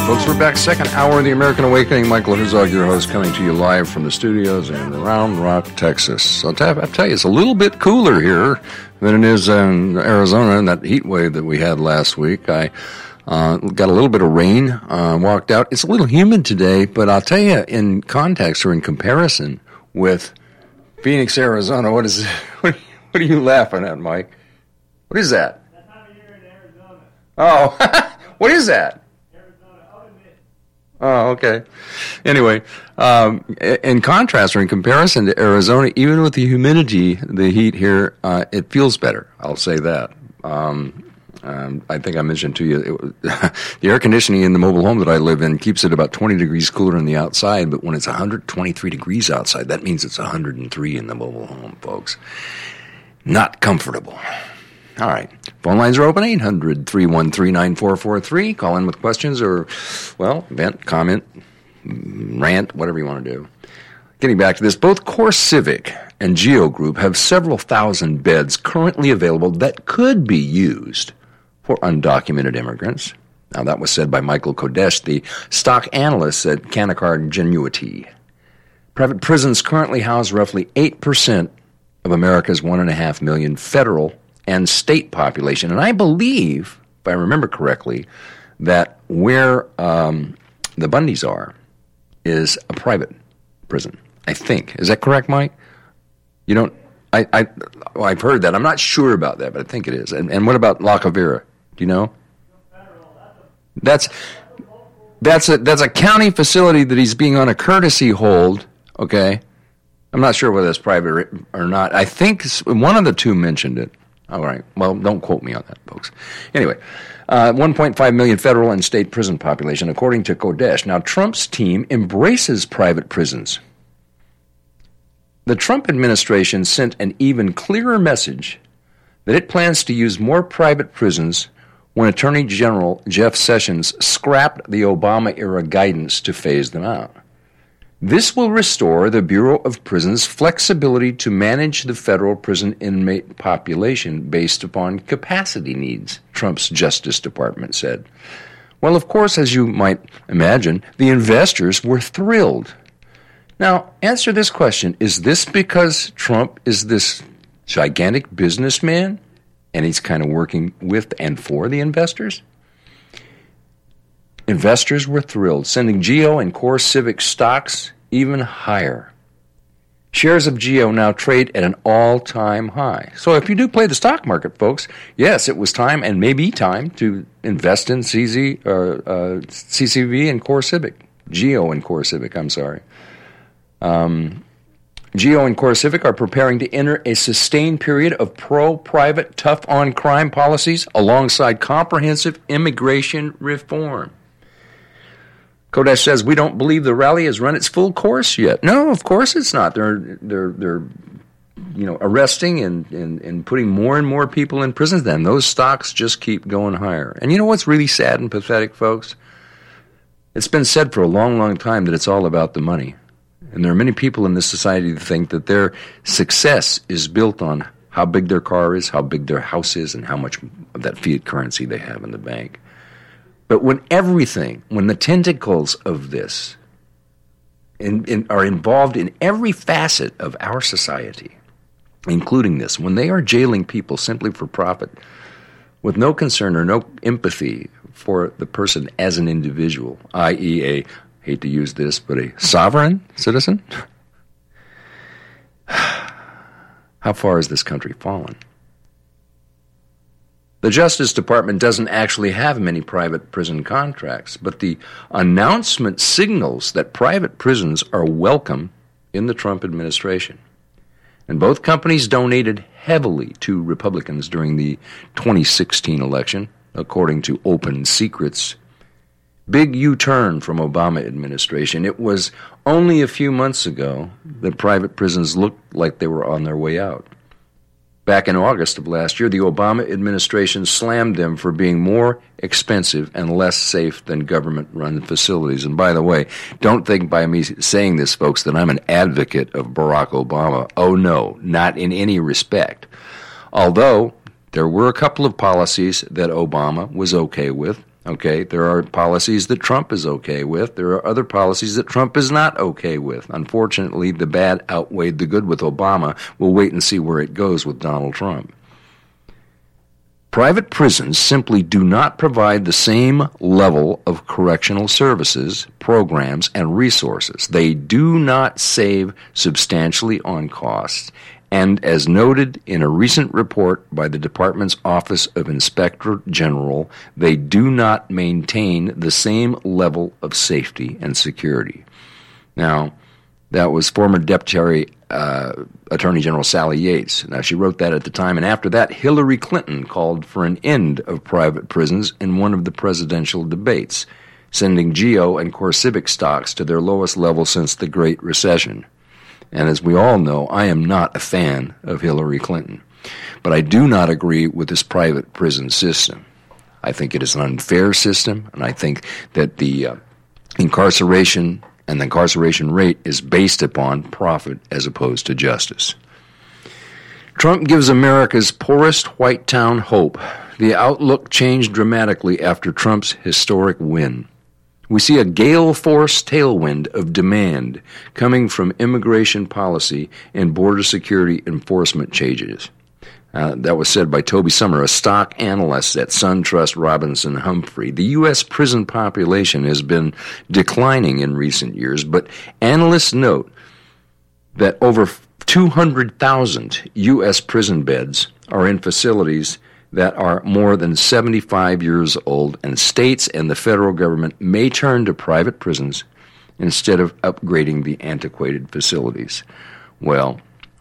Folks, we're back, second hour of the American Awakening. Michael Herzog, your host, coming to you live from the studios in Round Rock, Texas. I'll tell you, it's a little bit cooler here than it is in Arizona in that heat wave that we had last week. I got a little bit of rain, walked out. It's a little humid today, but I'll tell you, in context or in comparison with Phoenix, Arizona, what are you laughing at, Mike? What is that? That time of year in Arizona. Oh, what is that? Oh, okay. Anyway, in contrast or in comparison to Arizona, even with the humidity, the heat here, it feels better. I'll say that. I think I mentioned to you, the air conditioning in the mobile home that I live in keeps it about 20 degrees cooler than the outside, but when it's 123 degrees outside, that means it's 103 in the mobile home, folks. Not comfortable. All right. Phone lines are open, 800-313-9443. Call in with questions or, well, vent, comment, rant, whatever you want to do. Getting back to this, both CoreCivic and GEO Group have several thousand beds currently available that could be used for undocumented immigrants. Now, that was said by Michael Kodesh, the stock analyst at Canaccord Genuity. Private prisons currently house roughly 8% of America's 1.5 million federal and state population. And I believe, if I remember correctly, that where the Bundys are is a private prison, I think. Is that correct, Mike? You don't... I've heard that. I'm not sure about that, but I think it is. And what about La Cavera? Do you know? That's a county facility that he's being on a courtesy hold, okay? I'm not sure whether it's private or not. I think one of the two mentioned it. All right. Well, don't quote me on that, folks. Anyway, 1.5 million federal and state prison population, according to Kodesh. Now, Trump's team embraces private prisons. The Trump administration sent an even clearer message that it plans to use more private prisons when Attorney General Jeff Sessions scrapped the Obama-era guidance to phase them out. This will restore the Bureau of Prisons' flexibility to manage the federal prison inmate population based upon capacity needs, Trump's Justice Department said. Well, of course, as you might imagine, the investors were thrilled. Now, answer this question. Is this because Trump is this gigantic businessman and he's kind of working with and for the investors? Investors were thrilled, sending GEO and CoreCivic stocks even higher. Shares of GEO now trade at an all-time high. So if you do play the stock market, folks, yes, it was time and maybe time to invest in CCV and CoreCivic. GEO and CoreCivic, I'm sorry. GEO and CoreCivic are preparing to enter a sustained period of pro-private, tough-on-crime policies alongside comprehensive immigration reform. Kodesh says, we don't believe the rally has run its full course yet. No, of course it's not. They're arresting and putting more and more people in prisons. Then those stocks just keep going higher. And you know what's really sad and pathetic, folks? It's been said for a long, long time that it's all about the money. And there are many people in this society that think that their success is built on how big their car is, how big their house is, and how much of that fiat currency they have in the bank. But when the tentacles of this are involved in every facet of our society, including this, when they are jailing people simply for profit, with no concern or no empathy for the person as an individual, i.e. hate to use this, but a sovereign citizen, how far has this country fallen? The Justice Department doesn't actually have many private prison contracts, but the announcement signals that private prisons are welcome in the Trump administration. And both companies donated heavily to Republicans during the 2016 election, according to Open Secrets. Big U-turn from Obama administration. It was only a few months ago that private prisons looked like they were on their way out. Back in August of last year, the Obama administration slammed them for being more expensive and less safe than government-run facilities. And by the way, don't think by me saying this, folks, that I'm an advocate of Barack Obama. Oh, no, not in any respect. Although there were a couple of policies that Obama was okay with. Okay, there are policies that Trump is okay with. There are other policies that Trump is not okay with. Unfortunately, the bad outweighed the good with Obama. We'll wait and see where it goes with Donald Trump. Private prisons simply do not provide the same level of correctional services, programs, and resources. They do not save substantially on costs. And as noted in a recent report by the Department's Office of Inspector General, they do not maintain the same level of safety and security. Now, that was former Deputy Attorney General Sally Yates. Now, she wrote that at the time, and after that, Hillary Clinton called for an end of private prisons in one of the presidential debates, sending GEO and CoreCivic stocks to their lowest level since the Great Recession. And as we all know, I am not a fan of Hillary Clinton. But I do not agree with this private prison system. I think it is an unfair system, and I think that the incarceration and the incarceration rate is based upon profit as opposed to justice. Trump gives America's poorest white town hope. The outlook changed dramatically after Trump's historic win. We see a gale-force tailwind of demand coming from immigration policy and border security enforcement changes. That was said by Toby Summer, a stock analyst at SunTrust Robinson Humphrey. The U.S. prison population has been declining in recent years, but analysts note that over 200,000 U.S. prison beds are in facilities that are more than 75 years old, and states and the federal government may turn to private prisons instead of upgrading the antiquated facilities. Well,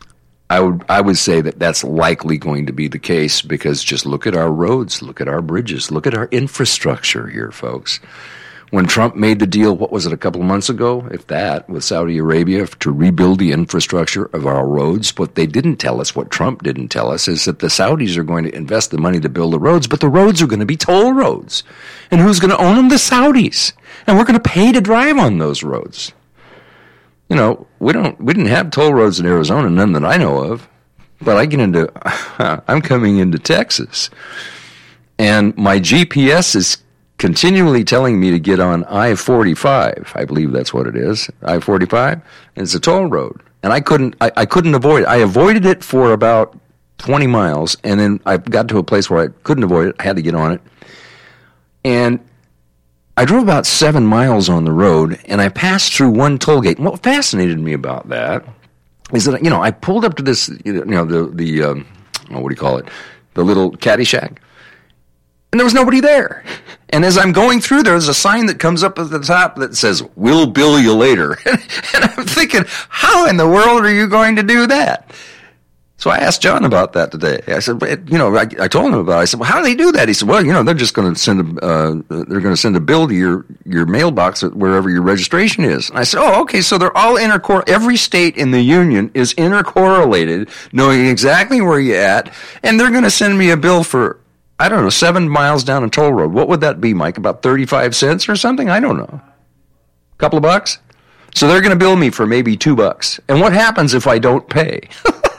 I would say that that's likely going to be the case, because just look at our roads, look at our bridges, look at our infrastructure here, folks. When Trump made the deal, what was it, a couple of months ago, if that, with Saudi Arabia to rebuild the infrastructure of our roads, what they didn't tell us, what Trump didn't tell us, is that the Saudis are going to invest the money to build the roads, but the roads are going to be toll roads. And who's going to own them? The Saudis. And we're going to pay to drive on those roads. You know, we didn't have toll roads in Arizona, none that I know of. But I'm coming into Texas, and my GPS is continually telling me to get on I-45. I believe that's what it is, I-45. And it's a toll road. And I couldn't avoid it. I avoided it for about 20 miles, and then I got to a place where I couldn't avoid it. I had to get on it. And I drove about 7 miles on the road, and I passed through one toll gate. And what fascinated me about that is that, you know, I pulled up to this, you know, what do you call it? The little caddy shack. And there was nobody there. And as I'm going through, there's a sign that comes up at the top that says, "We'll bill you later." And I'm thinking, how in the world are you going to do that? So I asked John about that today. I said, you know, I told him about it. I said, well, how do they do that? He said, well, you know, they're just going to send a bill to your mailbox wherever your registration is. And I said, oh, okay, so they're all every state in the union is intercorrelated, knowing exactly where you're at, and they're going to send me a bill for, I don't know, 7 miles down a toll road. What would that be, Mike? About 35 cents or something? I don't know. A couple of bucks? So they're going to bill me for maybe $2. And what happens if I don't pay?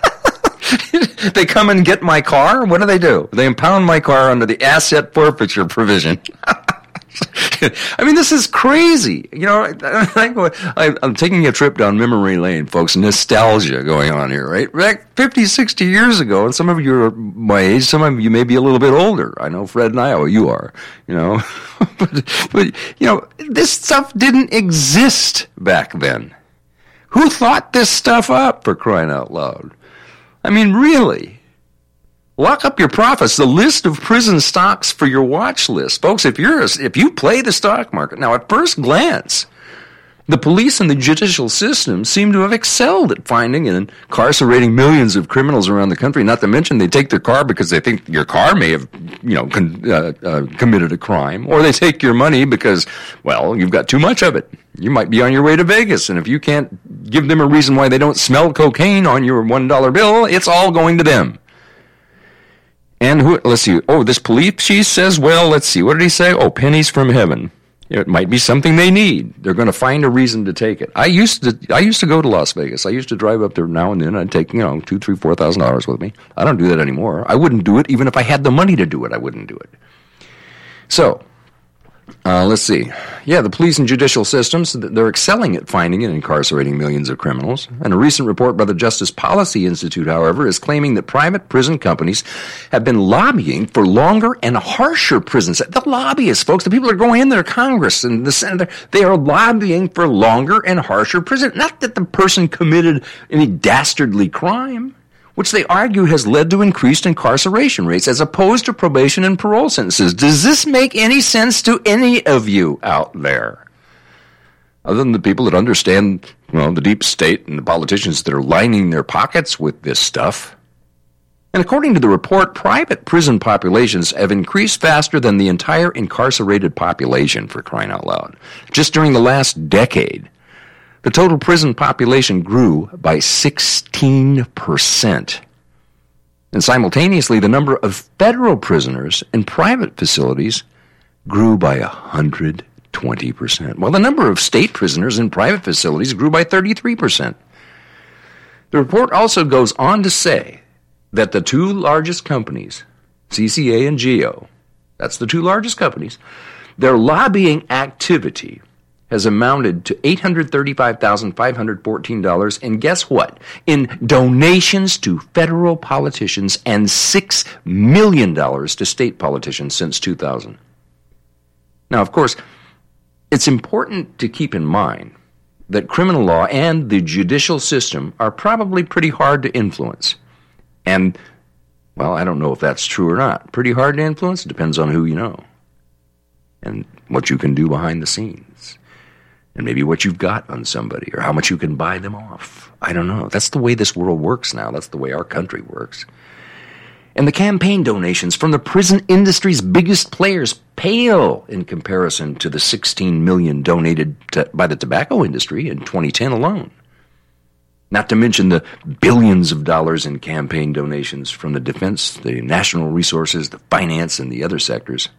They come and get my car? What do? They impound my car under the asset forfeiture provision. I mean, this is crazy. You know, I'm taking a trip down memory lane, folks. Nostalgia going on here, right? Back 50, 60 years ago, and some of you are my age, some of you may be a little bit older. I know Fred and Iowa, you are, you know. but, you know, this stuff didn't exist back then. Who thought this stuff up, for crying out loud? I mean, really? Lock up your profits. The list of prison stocks for your watch list. Folks, if you play the stock market, now at first glance, the police and the judicial system seem to have excelled at finding and incarcerating millions of criminals around the country. Not to mention they take their car because they think your car may have, you know, committed a crime. Or they take your money because, well, you've got too much of it. You might be on your way to Vegas, and if you can't give them a reason why they don't smell cocaine on your $1 bill, it's all going to them. And let's see. Oh, this police chief says, well, let's see. What did he say? Oh, pennies from heaven. It might be something they need. They're going to find a reason to take it. I used to go to Las Vegas. I used to drive up there now and then. I'd take, you know, $2,000, $3,000, $4,000 with me. I don't do that anymore. I wouldn't do it even if I had the money to do it. I wouldn't do it. So Let's see. Yeah, the police and judicial systems, they're excelling at finding and incarcerating millions of criminals. And a recent report by the Justice Policy Institute, however, is claiming that private prison companies have been lobbying for longer and harsher prisons. The lobbyists, folks, the people that are going in there, Congress and the Senate, they are lobbying for longer and harsher prison. Not that the person committed any dastardly crime, which they argue has led to increased incarceration rates as opposed to probation and parole sentences. Does this make any sense to any of you out there? Other than the people that understand, the deep state and the politicians that are lining their pockets with this stuff. And according to the report, private prison populations have increased faster than the entire incarcerated population, for crying out loud. Just during the last decade, the total prison population grew by 16%. And simultaneously, the number of federal prisoners in private facilities grew by 120%, while the number of state prisoners in private facilities grew by 33%. The report also goes on to say that the two largest companies, CCA and GEO, that's the two largest companies, their lobbying activity has amounted to $835,514, and guess what? In donations to federal politicians and $6 million to state politicians since 2000. Now, of course, it's important to keep in mind that criminal law and the judicial system are probably pretty hard to influence. And, I don't know if that's true or not. Pretty hard to influence? Depends on who you know and what you can do behind the scenes. And maybe what you've got on somebody, or how much you can buy them off. I don't know. That's the way this world works now. That's the way our country works. And the campaign donations from the prison industry's biggest players pale in comparison to the $16 million donated by the tobacco industry in 2010 alone. Not to mention the billions of dollars in campaign donations from the defense, the national resources, the finance, and the other sectors.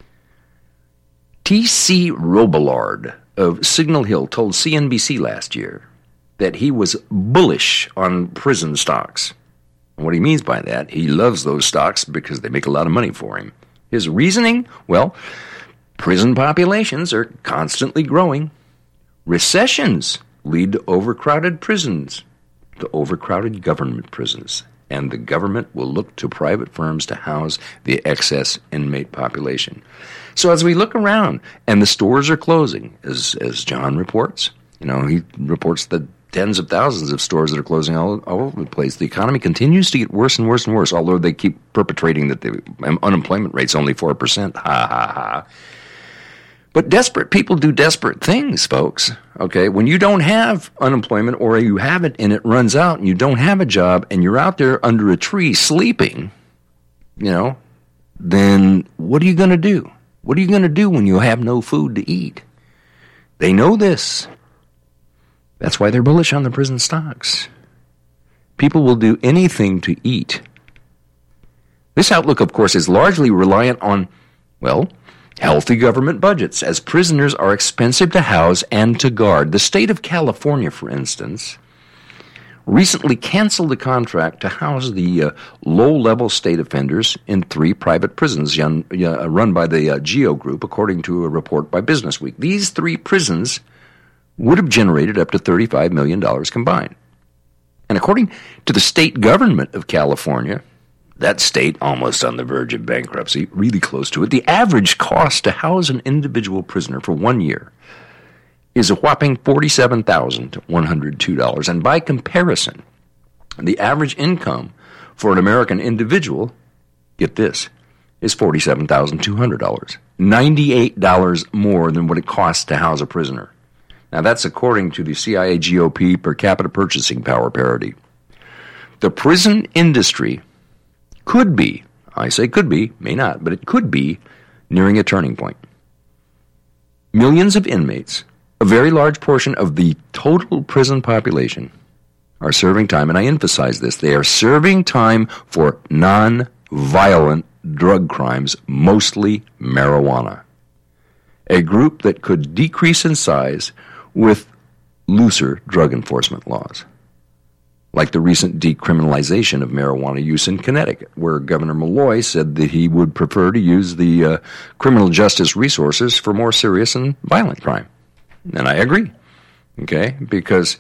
T.C. Robillard of Signal Hill told CNBC last year that he was bullish on prison stocks. And what he means by that, he loves those stocks because they make a lot of money for him. His reasoning? Prison populations are constantly growing. Recessions lead to overcrowded prisons, to overcrowded government prisons, and the government will look to private firms to house the excess inmate population. So as we look around, and the stores are closing, as John reports, he reports the tens of thousands of stores that are closing all over the place. The economy continues to get worse and worse and worse, although they keep perpetrating that the unemployment rate's only 4%. Ha, ha, ha. But desperate people do desperate things, folks. Okay, when you don't have unemployment, or you have it and it runs out, and you don't have a job, and you're out there under a tree sleeping, then what are you going to do? What are you going to do when you have no food to eat? They know this. That's why they're bullish on the prison stocks. People will do anything to eat. This outlook, of course, is largely reliant on, healthy government budgets, as prisoners are expensive to house and to guard. The state of California, for instance, recently canceled a contract to house the low-level state offenders in 3 private prisons run by the GEO Group, according to a report by Businessweek. These 3 prisons would have generated up to $35 million combined. And according to the state government of California, that state almost on the verge of bankruptcy, really close to it, the average cost to house an individual prisoner for 1 year is a whopping $47,102. And by comparison, the average income for an American individual, get this, is $47,200. $98 more than what it costs to house a prisoner. Now that's according to the CIA GOP per capita purchasing power parity. The prison industry could be, I say could be, may not, but it could be nearing a turning point. Millions of inmates, a very large portion of the total prison population, are serving time, and I emphasize this, they are serving time for non-violent drug crimes, mostly marijuana. A group that could decrease in size with looser drug enforcement laws. like the recent decriminalization of marijuana use in Connecticut, where Governor Malloy said that he would prefer to use the criminal justice resources for more serious and violent crime. And I agree, okay, because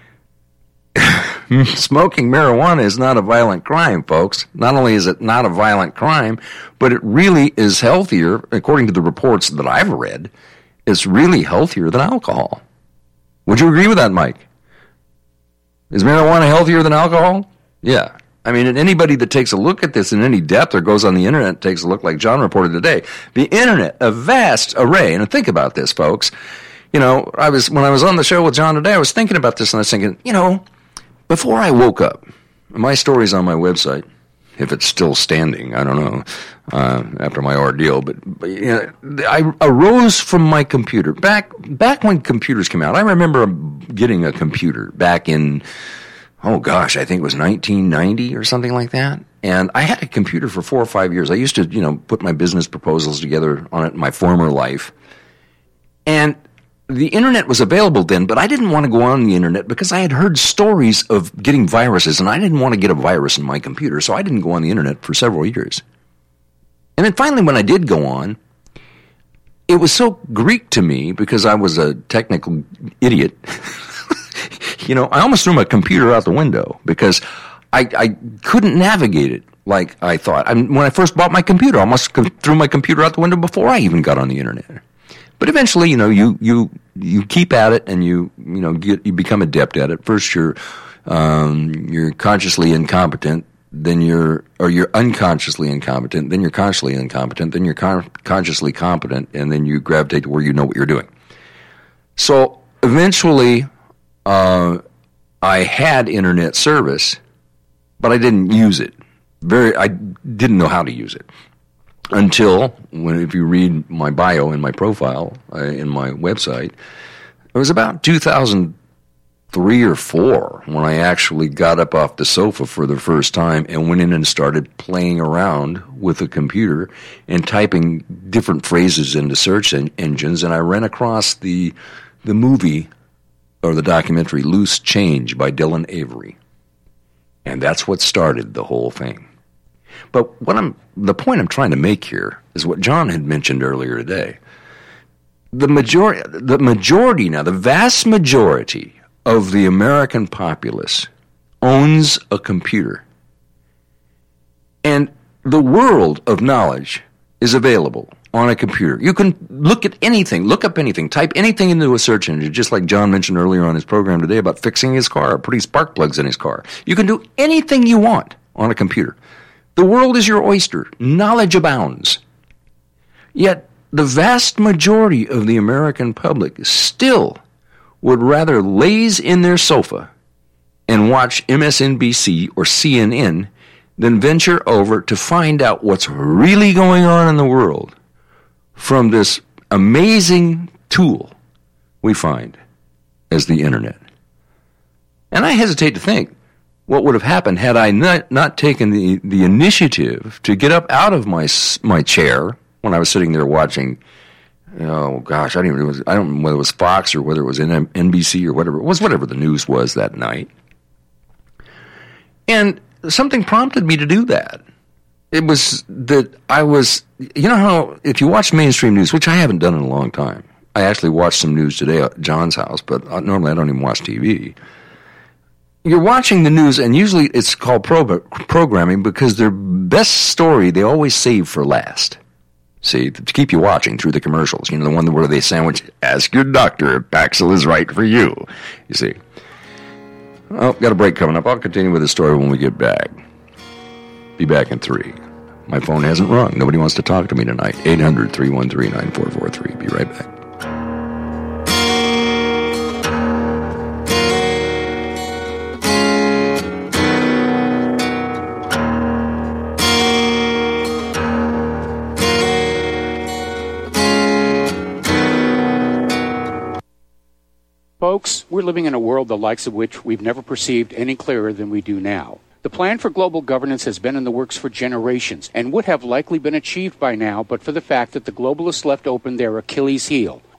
smoking marijuana is not a violent crime, folks. Not only is it not a violent crime, but it really is healthier, according to the reports that I've read, it's really healthier than alcohol. Would you agree with that, Mike? Is marijuana healthier than alcohol? Yeah. I mean, anybody that takes a look at this in any depth or goes on the internet, takes a look like John reported today. The internet, a vast array. And think about this, folks. When I was on the show with John today, I was thinking about this and I was thinking, before I woke up, my story's on my website. If it's still standing, I don't know, after my ordeal. But I arose from my computer. Back when computers came out, I remember getting a computer back in, I think it was 1990 or something like that. And I had a computer for 4 or 5 years. I used to, put my business proposals together on it in my former life. And the internet was available then, but I didn't want to go on the internet because I had heard stories of getting viruses, and I didn't want to get a virus in my computer, so I didn't go on the internet for several years. And then finally, when I did go on, it was so Greek to me because I was a technical idiot. I almost threw my computer out the window because I couldn't navigate it like I thought. When I first bought my computer, I almost threw my computer out the window before I even got on the internet. But eventually, you keep at it and you become adept at it. First, you're consciously incompetent, then you're unconsciously incompetent, then you're consciously incompetent, then you're consciously competent, and then you gravitate to where you know what you're doing. So eventually, I had internet service, but I didn't use it. I didn't know how to use it. Until, if you read my bio in my profile, in my website, it was about 2003 or 4 when I actually got up off the sofa for the first time and went in and started playing around with a computer and typing different phrases into search engines, and I ran across the movie or the documentary Loose Change by Dylan Avery. And that's what started the whole thing. But the point I'm trying to make here is what John had mentioned earlier today. The vast majority of the American populace owns a computer. And the world of knowledge is available on a computer. You can look up anything, type anything into a search engine, just like John mentioned earlier on his program today about fixing his car, putting spark plugs in his car. You can do anything you want on a computer. The world is your oyster. Knowledge abounds. Yet, the vast majority of the American public still would rather laze in their sofa and watch MSNBC or CNN than venture over to find out what's really going on in the world from this amazing tool we find as the internet. And I hesitate to think what would have happened had I not taken the initiative to get up out of my chair when I was sitting there watching, I don't know whether it was Fox or whether it was NBC or whatever it was, whatever the news was that night. And something prompted me to do that. It was that I was, how if you watch mainstream news, which I haven't done in a long time, I actually watched some news today at John's house, but normally I don't even watch TV. You're watching the news, and usually it's called programming because their best story they always save for last. See, to keep you watching through the commercials. The one where they sandwich, ask your doctor if Paxil is right for you. You see. Well, got a break coming up. I'll continue with the story when we get back. Be back in 3. My phone hasn't rung. Nobody wants to talk to me tonight. 800-313-9443. Be right back. Folks, we're living in a world the likes of which we've never perceived any clearer than we do now. The plan for global governance has been in the works for generations and would have likely been achieved by now but for the fact that the globalists left open their Achilles heel,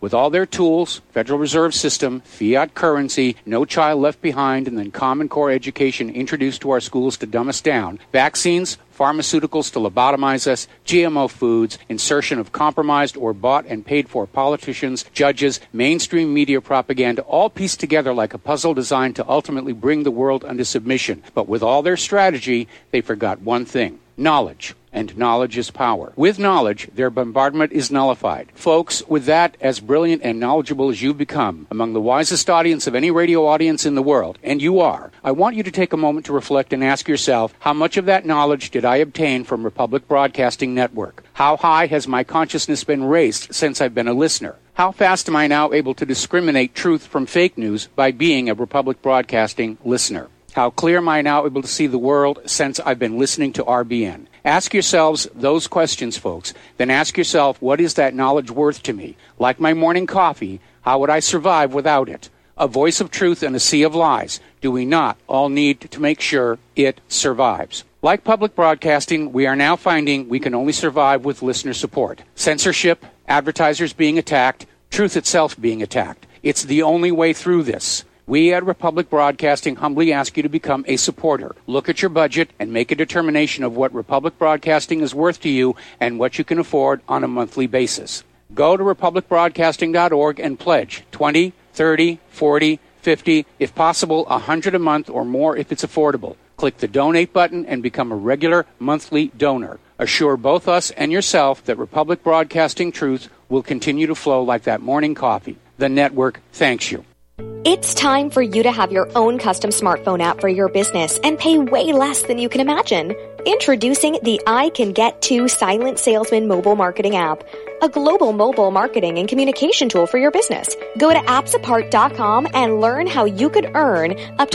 With all their tools, Federal Reserve System, fiat currency, no child left behind, and then Common Core education introduced to our schools to dumb us down, vaccines, pharmaceuticals to lobotomize us, GMO foods, insertion of compromised or bought and paid for politicians, judges, mainstream media propaganda, all pieced together like a puzzle designed to ultimately bring the world under submission. But with all their strategy, they forgot one thing: knowledge. And knowledge is power. With knowledge, their bombardment is nullified. Folks, with that, as brilliant and knowledgeable as you've become, among the wisest audience of any radio audience in the world, and you are, I want you to take a moment to reflect and ask yourself, how much of that knowledge did I obtain from Republic Broadcasting Network? How high has my consciousness been raised since I've been a listener? How fast am I now able to discriminate truth from fake news by being a Republic Broadcasting listener? How clear am I now able to see the world since I've been listening to RBN? Ask yourselves those questions, folks. Then ask yourself, what is that knowledge worth to me? Like my morning coffee, how would I survive without it? A voice of truth in a sea of lies. Do we not all need to make sure it survives? Like public broadcasting, we are now finding we can only survive with listener support. Censorship, advertisers being attacked, truth itself being attacked. It's the only way through this. We at Republic Broadcasting humbly ask you to become a supporter. Look at your budget and make a determination of what Republic Broadcasting is worth to you and what you can afford on a monthly basis. Go to republicbroadcasting.org and pledge $20, $30, $40, $50, if possible, $100 a month or more if it's affordable. Click the donate button and become a regular monthly donor. Assure both us and yourself that Republic Broadcasting truth will continue to flow like that morning coffee. The network thanks you. It's time for you to have your own custom smartphone app for your business and pay way less than you can imagine. Introducing the I Can Get To Silent Salesman mobile marketing app, a global mobile marketing and communication tool for your business. Go to appsapart.com and learn how you could earn up to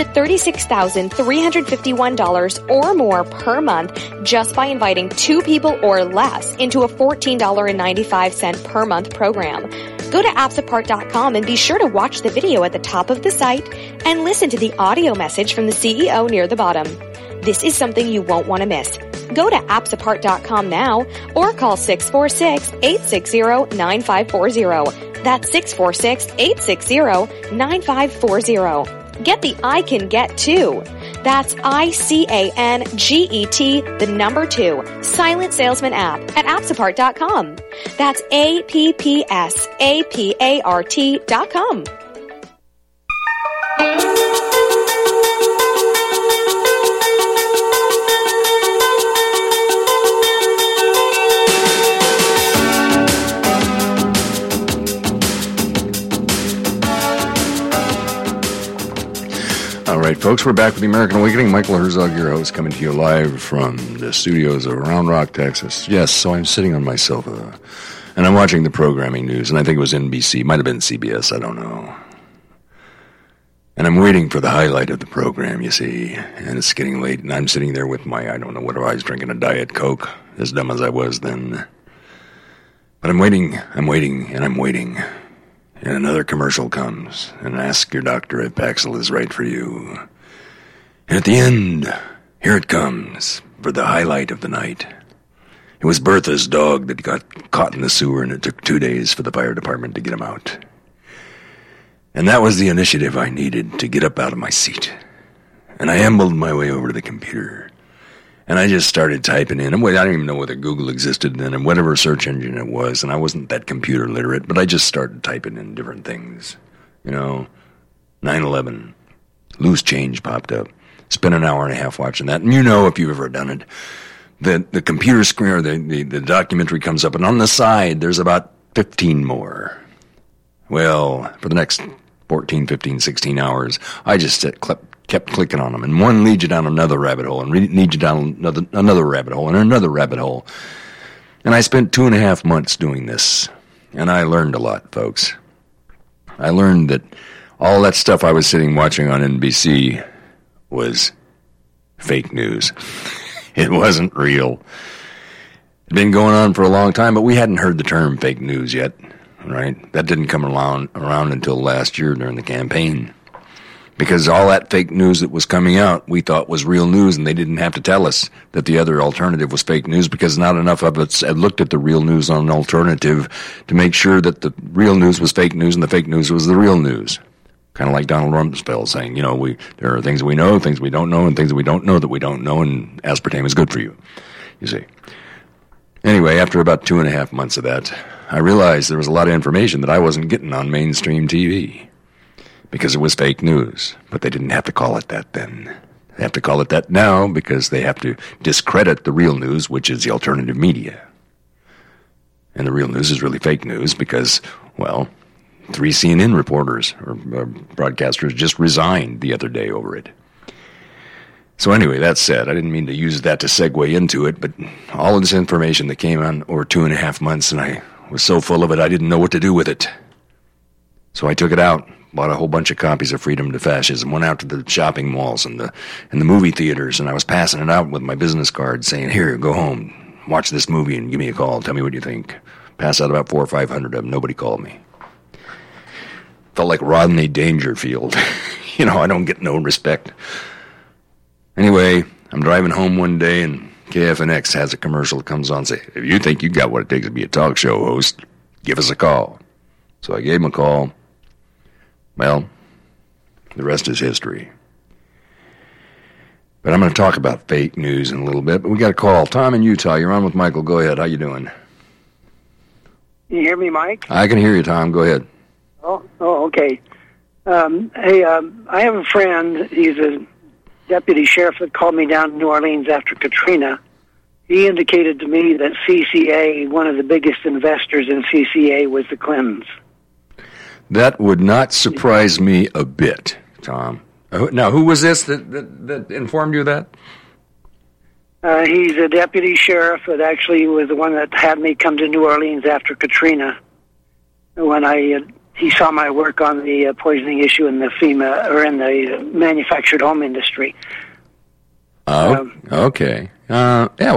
$36,351 or more per month just by inviting 2 people or less into a $14.95 per month program. Go to appsapart.com and be sure to watch the video at the top of the site and listen to the audio message from the CEO near the bottom. This is something you won't want to miss. Go to appsapart.com now or call 646-860-9540. That's 646-860-9540. Get the I Can Get To. That's ICANGET, the number 2, Silent Salesman app at appsapart.com. That's APPSAPART.com. All right, folks, we're back with the American Awakening. Michael Herzog, your host, coming to you live from the studios of Round Rock, Texas. Yes, so I'm sitting on my sofa, and I'm watching the programming news, and I think it was NBC, might have been CBS, I don't know. And I'm waiting for the highlight of the program, you see, and it's getting late, and I'm sitting there with my, I don't know what I was drinking, a Diet Coke, as dumb as I was then. But I'm waiting, and I'm waiting. And another commercial comes, and ask your doctor if Paxil is right for you. And at the end, here it comes, for the highlight of the night. It was Bertha's dog that got caught in the sewer, and it took 2 days for the fire department to get him out. And that was the initiative I needed to get up out of my seat. And I ambled my way over to the computer. And I just started typing in, and I didn't even know whether Google existed then, and whatever search engine it was, and I wasn't that computer literate, but I just started typing in different things. 9/11, loose change popped up. Spent an hour and a half watching that, and if you've ever done it, the computer screen, or the documentary comes up, and on the side, there's about 15 more. Well, for the next 14, 15, 16 hours, I just kept clicking on them, and one leads you down another rabbit hole, and leads you down another rabbit hole, and another rabbit hole. And I spent 2.5 months doing this, and I learned a lot, folks. I learned that all that stuff I was sitting watching on NBC was fake news. It wasn't real. It'd been going on for a long time, but we hadn't heard the term fake news yet, right? That didn't come around until last year during the campaign. Because all that fake news that was coming out, we thought was real news, and they didn't have to tell us that the other alternative was fake news, because not enough of us had looked at the real news on an alternative to make sure that the real news was fake news and the fake news was the real news. Kind of like Donald Rumsfeld saying, there are things we know, things we don't know, and things we don't know that we don't know, and aspartame is good for you, you see. Anyway, after about 2.5 months of that, I realized there was a lot of information that I wasn't getting on mainstream TV because it was fake news. But they didn't have to call it that then. They have to call it that now because they have to discredit the real news, which is the alternative media. And the real news is really fake news because, 3 CNN reporters or broadcasters just resigned the other day over it. So anyway, that said, I didn't mean to use that to segue into it, but all of this information that came on over 2.5 months, and I was so full of it, I didn't know what to do with it. So I took it out, bought a whole bunch of copies of Freedom to Fascism, went out to the shopping malls and the movie theaters, and I was passing it out with my business card saying, here, go home, watch this movie and give me a call, tell me what you think. Pass out about 400 or 500 of them, nobody called me. Felt like Rodney Dangerfield. I don't get no respect. Anyway, I'm driving home one day, and KFNX has a commercial that comes on and says, if you think you got what it takes to be a talk show host, give us a call. So I gave him a call. Well, the rest is history. But I'm going to talk about fake news in a little bit, but we got a call. Tom in Utah, you're on with Michael. Go ahead. How you doing? Can you hear me, Mike? I can hear you, Tom. Go ahead. Oh, okay. I have a friend. He's a deputy sheriff that called me down to New Orleans after Katrina. He indicated to me that CCA, one of the biggest investors in CCA, was the Clintons. That would not surprise me a bit, Tom. Now, who was this that informed you of that? He's a deputy sheriff that actually was the one that had me come to New Orleans after Katrina. When he saw my work on the poisoning issue in the FEMA, or in the manufactured home industry. Okay. Go ahead.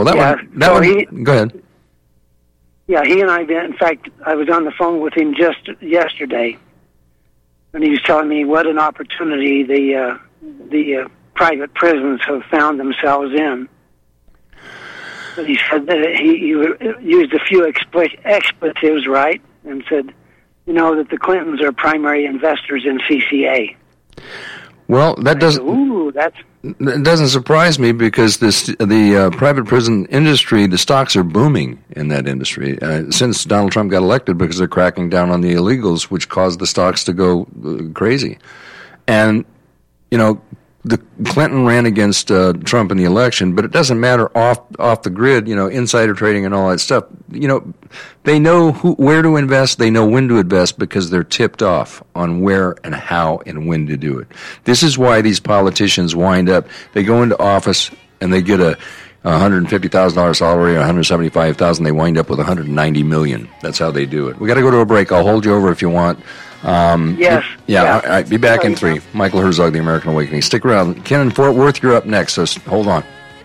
Yeah, he and I, in fact, I was on the phone with him just yesterday, and he was telling me what an opportunity the private prisons have found themselves in. But he said that he used a few expletives, right, and said, that the Clintons are primary investors in CCA. Well, that doesn't surprise me because the private prison industry, the stocks are booming in that industry since Donald Trump got elected, because they're cracking down on the illegals, which caused the stocks to go crazy. And the Clinton ran against Trump in the election, but it doesn't matter off the grid. Insider trading and all that stuff. They know where to invest. They know when to invest because they're tipped off on where and how and when to do it. This is why these politicians wind up. They go into office and they get a $150,000 salary, or $175,000. They wind up with $190 million. That's how they do it. We got to go to a break. I'll hold you over if you want. Yes. Yeah. All right. Be back in 3. Michael Herzog, The American Awakening. Stick around. Ken in Fort Worth, you're up next, so hold on.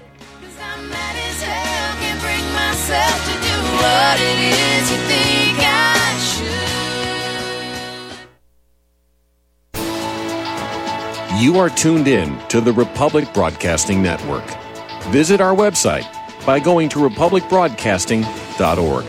You are tuned in to the Republic Broadcasting Network. Visit our website by going to republicbroadcasting.org.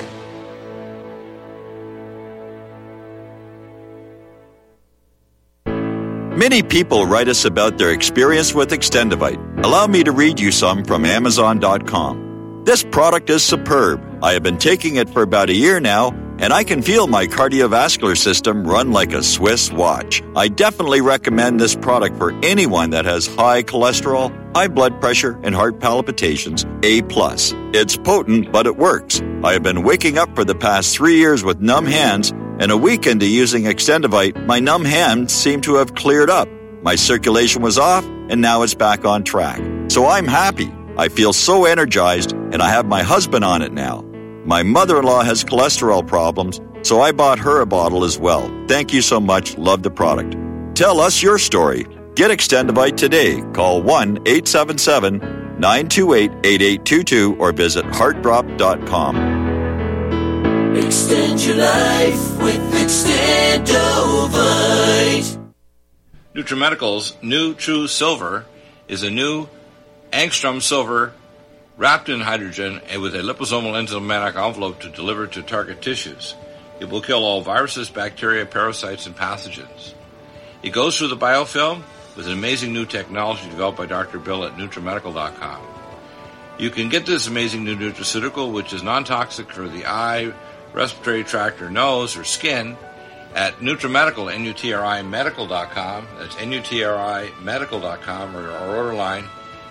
Many people write us about their experience with Extendivite. Allow me to read you some from Amazon.com. This product is superb. I have been taking it for about a year now, and I can feel my cardiovascular system run like a Swiss watch. I definitely recommend this product for anyone that has high cholesterol, high blood pressure, and heart palpitations, A+. It's potent, but it works. I have been waking up for the past 3 years with numb hands, and a week into using Extendivite, my numb hands seem to have cleared up. My circulation was off, and now it's back on track. So I'm happy. I feel so energized, and I have my husband on it now. My mother-in-law has cholesterol problems, so I bought her a bottle as well. Thank you so much. Love the product. Tell us your story. Get Extendivite today. Call 1-877-928-8822 or visit heartdrop.com. Extend your life with Extendovite. NutriMedical's new True Silver is a new angstrom silver wrapped in hydrogen and with a liposomal enzymatic envelope to deliver to target tissues. It will kill all viruses, bacteria, parasites, and pathogens. It goes through the biofilm with an amazing new technology developed by Dr. Bill at NutriMedical.com. You can get this amazing new nutraceutical, which is non-toxic for the eye, respiratory tract, or nose, or skin, at NutriMedical, NutriMedical.com. That's NutriMedical.com, or our order line,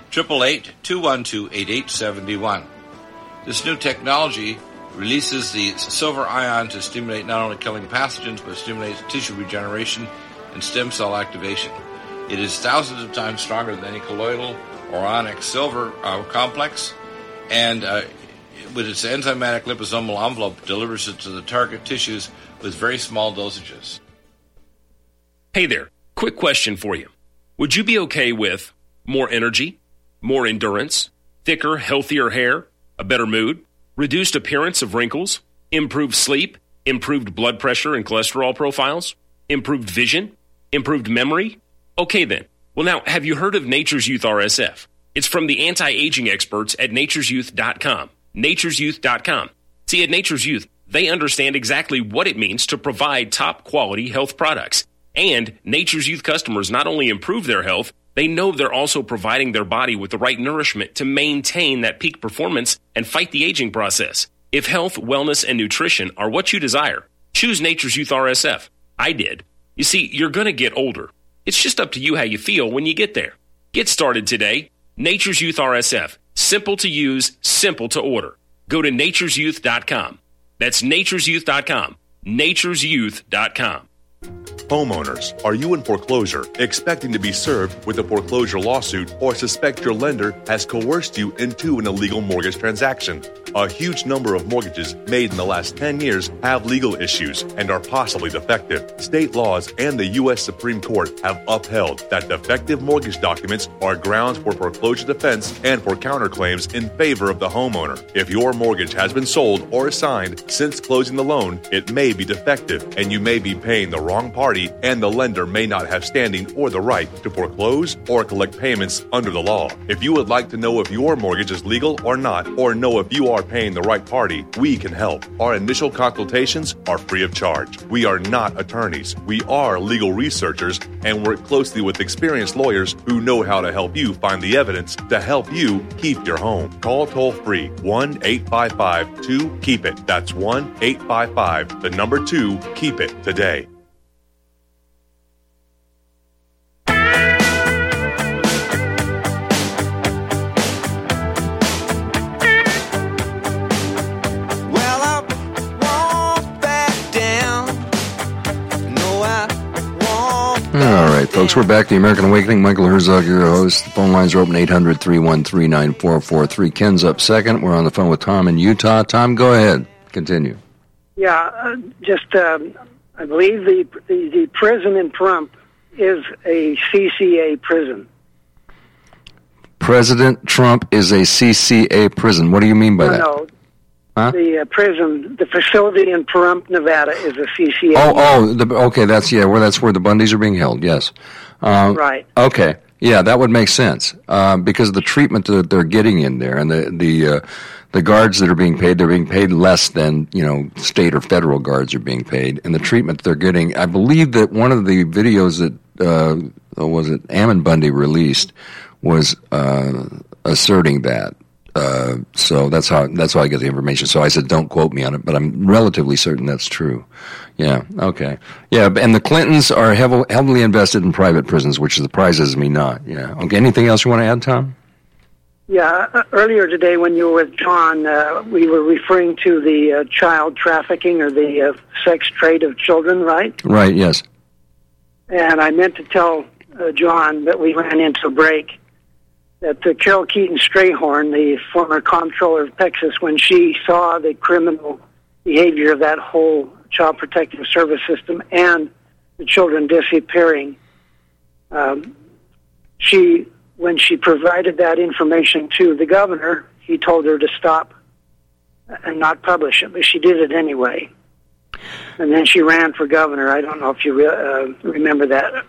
888-212-8871. This new technology releases the silver ion to stimulate not only killing pathogens, but stimulates tissue regeneration and stem cell activation. It is thousands of times stronger than any colloidal or onyx silver complex, and with its enzymatic liposomal envelope, delivers it to the target tissues with very small dosages. Hey there, quick question for you. Would you be okay with more energy, more endurance, thicker, healthier hair, a better mood, reduced appearance of wrinkles, improved sleep, improved blood pressure and cholesterol profiles, improved vision, improved memory? Okay then. Well now, have you heard of Nature's Youth RSF? It's from the anti-aging experts at nature'syouth.com. nature'syouth.com. See, at Nature's Youth, they understand exactly what it means to provide top-quality health products. And Nature's Youth customers not only improve their health, they know they're also providing their body with the right nourishment to maintain that peak performance and fight the aging process. If health, wellness, and nutrition are what you desire, choose Nature's Youth RSF. I did. You see, you're going to get older. It's just up to you how you feel when you get there. Get started today. Nature's Youth RSF. Simple to use, simple to order. Go to nature'syouth.com. That's nature'syouth.com. nature'syouth.com. Homeowners, are you in foreclosure, expecting to be served with a foreclosure lawsuit, or suspect your lender has coerced you into an illegal mortgage transaction? A huge number of mortgages made in the last 10 years have legal issues and are possibly defective. State laws and the U.S. Supreme Court have upheld that defective mortgage documents are grounds for foreclosure defense and for counterclaims in favor of the homeowner. If your mortgage has been sold or assigned since closing the loan, it may be defective and you may be paying the wrong party, and the lender may not have standing or the right to foreclose or collect payments under the law. If you would like to know if your mortgage is legal or not, or know if you are paying the right party, we can help. Our initial consultations are free of charge. We are not attorneys. We are legal researchers and work closely with experienced lawyers who know how to help you find the evidence to help you keep your home. Call toll-free 1-855-2-KEEP-IT. That's 1-855-2-KEEP-IT today. All right, folks, we're back. The American Awakening. Michael Herzog, your host. The phone lines are open, 800-313-9443. Ken's up second. We're on the phone with Tom in Utah. Tom, go ahead. Continue. Yeah, I believe the prison in Pahrump is a CCA prison. President Trump is a CCA prison. What do you mean by that? No. Huh? The prison, the facility in Pahrump, Nevada, is a CCA. Okay, that's where the Bundys are being held. Yes, right. Okay, yeah, that would make sense because of the treatment that they're getting in there, and the guards that are being paid, they're being paid less than state or federal guards are being paid, and the treatment they're getting. I believe that one of the videos that was it Ammon Bundy released was asserting that. So that's how I get the information. So I said, don't quote me on it, but I'm relatively certain that's true. Yeah. Okay. Yeah. And the Clintons are heavily invested in private prisons, which surprises me not. Yeah. Okay. Anything else you want to add, Tom? Yeah. Earlier today, when you were with John, we were referring to the child trafficking or the sex trade of children, right? Right. Yes. And I meant to tell John that we ran into a break. That Carol Keaton Strayhorn, the former comptroller of Texas, when she saw the criminal behavior of that whole Child Protective Service system and the children disappearing, when she provided that information to the governor, he told her to stop and not publish it, but she did it anyway. And then she ran for governor. I don't know if you remember that.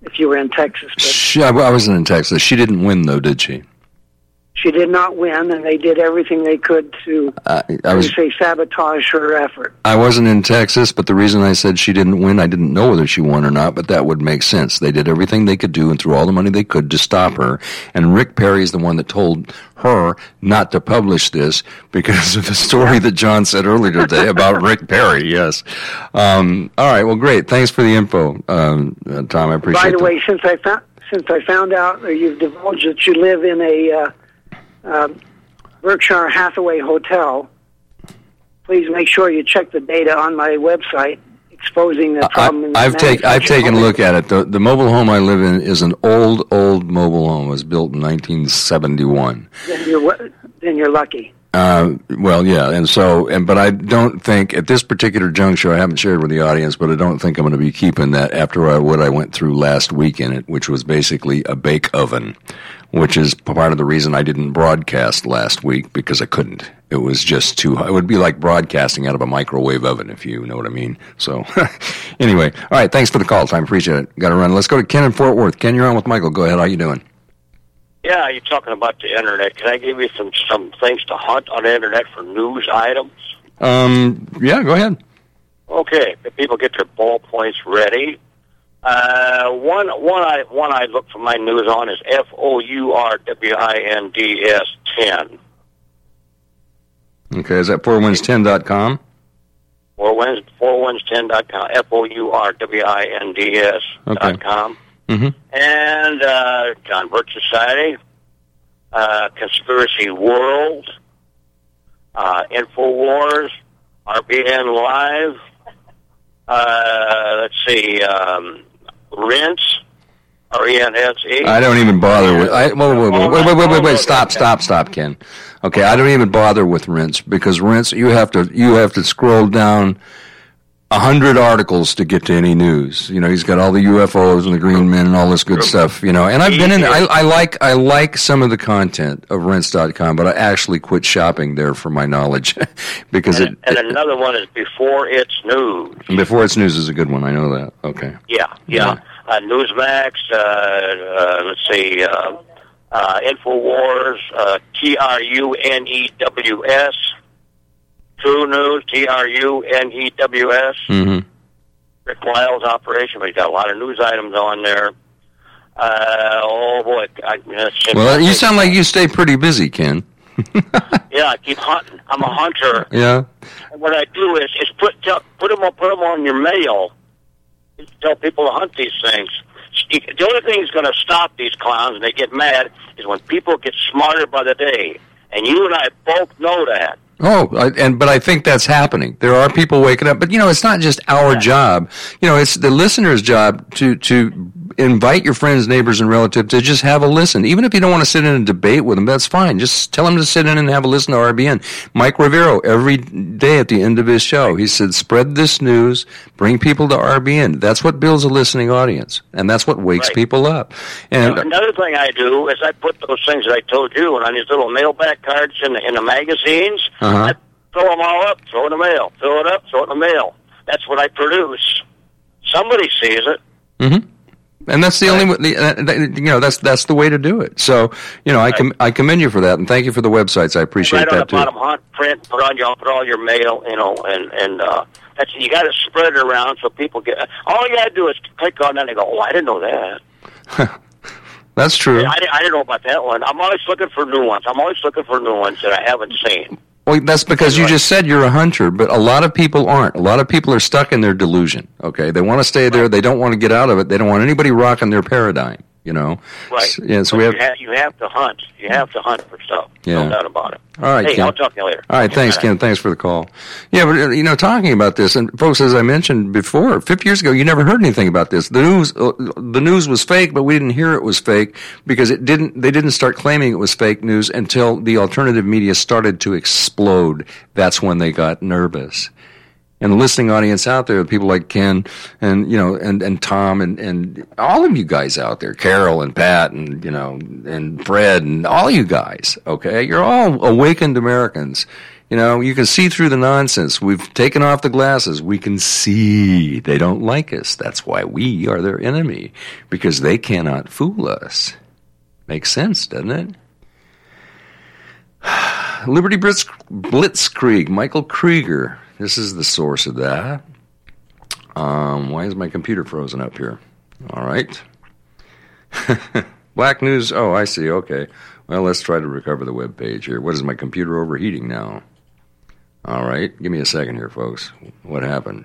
if you were in Texas. But I wasn't in Texas. She didn't win, though, did she? She did not win, and they did everything they could to sabotage her effort. I wasn't in Texas, but the reason I said she didn't win, I didn't know whether she won or not, but that would make sense. They did everything they could do and threw all the money they could to stop her. And Rick Perry is the one that told her not to publish this because of the story that John said earlier today about Rick Perry. Yes. All right. Well, great. Thanks for the info, Tom. I appreciate it. By the way, since I found out, or you've divulged that you live in a Berkshire Hathaway hotel, please make sure you check the data on my website exposing the problem. I've taken a look at it. The mobile home I live in is an old mobile home. It was built in 1971. Then you're lucky. Well, yeah, but I don't think at this particular juncture, I haven't shared with the audience, but I don't think I'm going to be keeping that after what I went through last week in it, which was basically a bake oven, which is part of the reason I didn't broadcast last week, because I couldn't. It was just too high. It would be like broadcasting out of a microwave oven, if you know what I mean. So, anyway, all right, thanks for the call, Tom. Appreciate it. Got to run. Let's go to Ken in Fort Worth. Ken, you're on with Michael. Go ahead. How you doing? Yeah, you're talking about the internet. Can I give you some things to hunt on the internet for news items? Yeah, go ahead. Okay, if people get their ballpoints ready. One I look for my news on is FOURWINDS 10. Okay, is that 4winds10.com? 4winds10.com. FOURWINDS.com. Mm-hmm. And John Birch Society, Conspiracy World, InfoWars, RBN Live. Let's see, Rinse, R-E-N-S-E. I don't even bother with. Wait! Stop, Ken. Okay, I don't even bother with Rinse, because Rinse, you have to scroll down 100 articles to get to any news. You know, he's got all the UFOs and the green men and all this good stuff, you know. And I've been in, I like some of the content of Rinse.com, but I actually quit shopping there for my knowledge because and another one is Before It's News. Before It's News is a good one. I know that. Okay. Yeah. Newsmax, let's see, InfoWars, TRUNEWS. True News, TRUNEWS. Mm-hmm. Rick Wiles Operation. We've got a lot of news items on there. Oh, boy. Well, you sound like you stay pretty busy, Ken. Yeah, I keep hunting. I'm a hunter. Yeah. And what I do is put them on your mail. Tell people to hunt these things. The only thing that's going to stop these clowns, and they get mad, is when people get smarter by the day. And you and I both know that. Oh, but I think that's happening. There are people waking up, but you know, it's not just our job. You know, it's the listener's job to invite your friends, neighbors, and relatives to just have a listen. Even if you don't want to sit in and debate with them, that's fine. Just tell them to sit in and have a listen to RBN. Mike Rivero, every day at the end of his show, he said, spread this news, bring people to RBN. That's what builds a listening audience, and that's what wakes people up. And another thing I do is I put those things that I told you on these little mailback cards in the magazines. I fill them all up, throw it in the mail. Fill it up, throw it in the mail. That's what I produce. Somebody sees it. Mm-hmm. And that's the only way, you know, that's the way to do it. So, you know, I commend you for that, and thank you for the websites. I appreciate that too. Right on the bottom, print, put all your mail, you know, and that's, you got to spread it around so people get. All you got to do is click on that and go, oh, I didn't know that. That's true. I didn't know about that one. I'm always looking for new ones. That I haven't seen. Well, that's because you just said you're a hunter, but a lot of people aren't. A lot of people are stuck in their delusion, okay? They want to stay there. They don't want to get out of it. They don't want anybody rocking their paradigm, you know? Right. So you have to hunt. You have to hunt for stuff. Yeah. No doubt about it. All right, hey, Ken. I'll talk to you later. All right, thanks, Ken. Thanks for the call. Yeah, but, you know, talking about this, and folks, as I mentioned before, 50 years ago, you never heard anything about this. The news was fake, but we didn't hear it was fake because they didn't start claiming it was fake news until the alternative media started to explode. That's when they got nervous. And the listening audience out there, people like Ken and, you know, and Tom and all of you guys out there, Carol and Pat and, you know, and Fred and all you guys, okay? You're all awakened Americans. You know, you can see through the nonsense. We've taken off the glasses. We can see. They don't like us. That's why we are their enemy, because they cannot fool us. Makes sense, doesn't it? Liberty Blitzkrieg, Michael Krieger. This is the source of that. Why is my computer frozen up here? All right. Black News. Oh, I see. Okay. Well, let's try to recover the web page here. What is my computer overheating now? All right. Give me a second here, folks. What happened?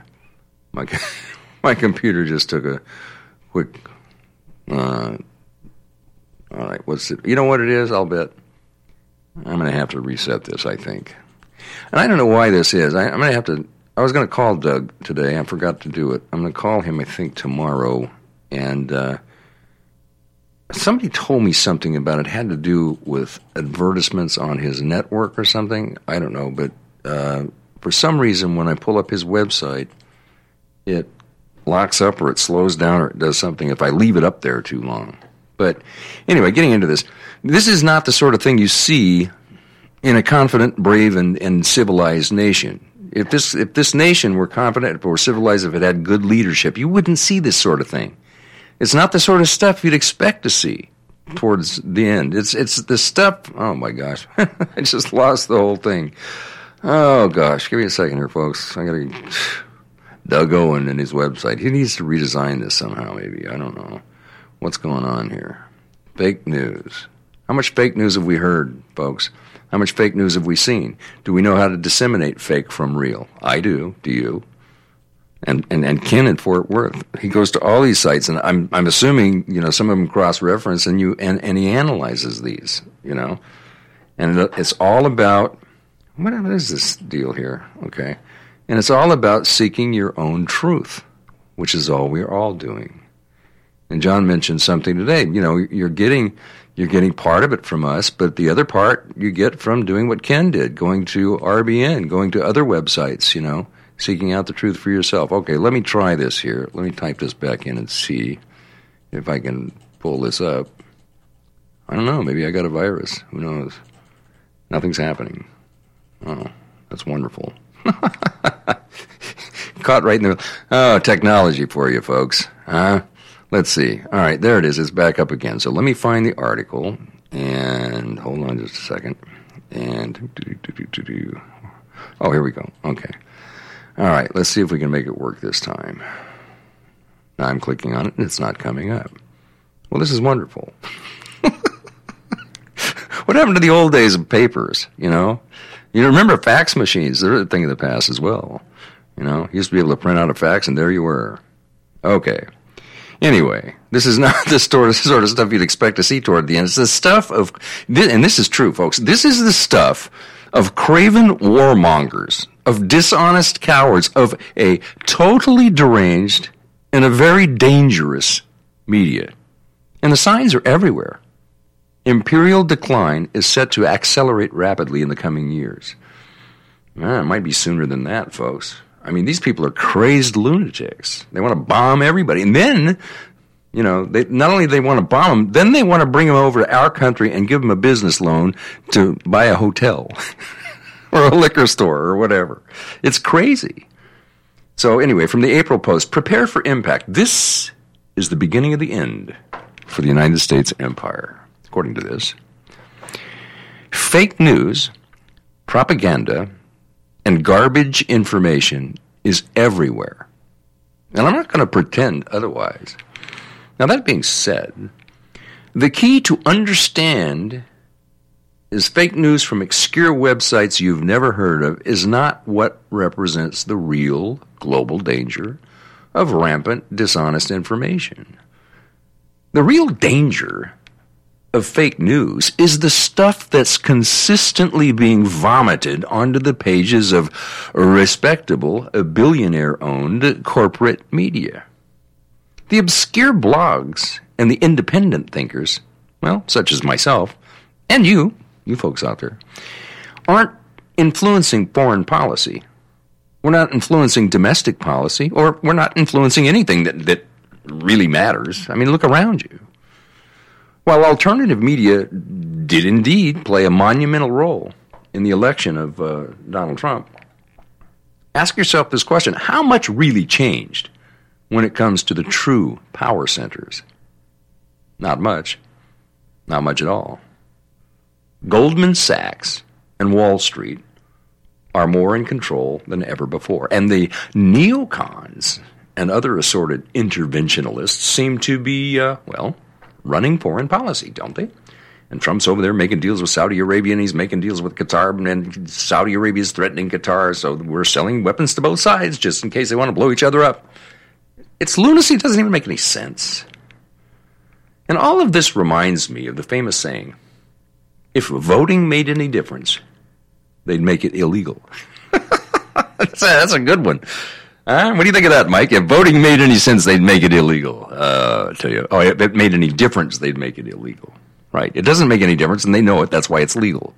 My computer just took a quick... all right. What's it? You know what it is? I'll bet. I'm going to have to reset this, I think. And I don't know why this is. I'm going to have to... I was going to call Doug today. I forgot to do it. I'm going to call him, I think, tomorrow. And somebody told me something about it. Had to do with advertisements on his network or something. I don't know. But for some reason, when I pull up his website, it locks up or it slows down or it does something if I leave it up there too long. But anyway, getting into this. This is not the sort of thing you see in a confident, brave, and civilized nation. If this nation were confident or civilized, if it had good leadership, you wouldn't see this sort of thing. It's not the sort of stuff you'd expect to see towards the end. It's the stuff. Oh my gosh, I just lost the whole thing. Oh gosh, give me a second here, folks. I gotta Doug Owen and his website. He needs to redesign this somehow. Maybe, I don't know what's going on here. Fake news. How much fake news have we heard, folks? How much fake news have we seen? Do we know how to disseminate fake from real? I do. Do you? And Ken at Fort Worth, he goes to all these sites, and I'm assuming, you know, some of them cross-reference, and he analyzes these, you know, and it's all about what is this deal here? Okay, and it's all about seeking your own truth, which is all we're all doing. And John mentioned something today. You know, you're getting part of it from us, but the other part you get from doing what Ken did, going to RBN, going to other websites, you know, seeking out the truth for yourself. Okay, let me try this here. Let me type this back in and see if I can pull this up. I don't know. Maybe I got a virus. Who knows? Nothing's happening. Oh, that's wonderful. Caught right in the... Oh, technology for you, folks. Huh? Let's see. All right, there it is. It's back up again. So let me find the article. And hold on just a second. And... Oh, here we go. Okay. All right, let's see if we can make it work this time. Now I'm clicking on it, and it's not coming up. Well, this is wonderful. What happened to the old days of papers, you know? You remember fax machines. They're a thing of the past as well. You know, you used to be able to print out a fax, and there you were. Okay. Anyway, this is not the sort of stuff you'd expect to see toward the end. It's the stuff of, and this is true, folks, this is the stuff of craven warmongers, of dishonest cowards, of a totally deranged and a very dangerous media. And the signs are everywhere. Imperial decline is set to accelerate rapidly in the coming years. It might be sooner than that, folks. I mean, these people are crazed lunatics. They want to bomb everybody. And then, you know, they not only they want to bomb them, then they want to bring them over to our country and give them a business loan to buy a hotel or a liquor store or whatever. It's crazy. So anyway, from the April Post, prepare for impact. This is the beginning of the end for the United States empire, according to this. Fake news, propaganda, and garbage information is everywhere. And I'm not going to pretend otherwise. Now, that being said, the key to understand is fake news from obscure websites you've never heard of is not what represents the real global danger of rampant, dishonest information. The real danger of fake news is the stuff that's consistently being vomited onto the pages of respectable, billionaire-owned corporate media. The obscure blogs and the independent thinkers, well, such as myself, and you folks out there, aren't influencing foreign policy. We're not influencing domestic policy, or we're not influencing anything that really matters. I mean, look around you. While alternative media did indeed play a monumental role in the election of Donald Trump, ask yourself this question: how much really changed when it comes to the true power centers? Not much. Not much at all. Goldman Sachs and Wall Street are more in control than ever before. And the neocons and other assorted interventionalists seem to be, running foreign policy, don't they? And Trump's over there making deals with Saudi Arabia, and he's making deals with Qatar, and Saudi Arabia is threatening Qatar, so we're selling weapons to both sides just in case they want to blow each other up. It's lunacy. It doesn't even make any sense. And all of this reminds me of the famous saying, if voting made any difference, they'd make it illegal. That's a good one. What do you think of that, Mike? If voting made any sense, they'd make it illegal. I tell you. Oh, if it made any difference, they'd make it illegal. Right? It doesn't make any difference, and they know it. That's why it's legal.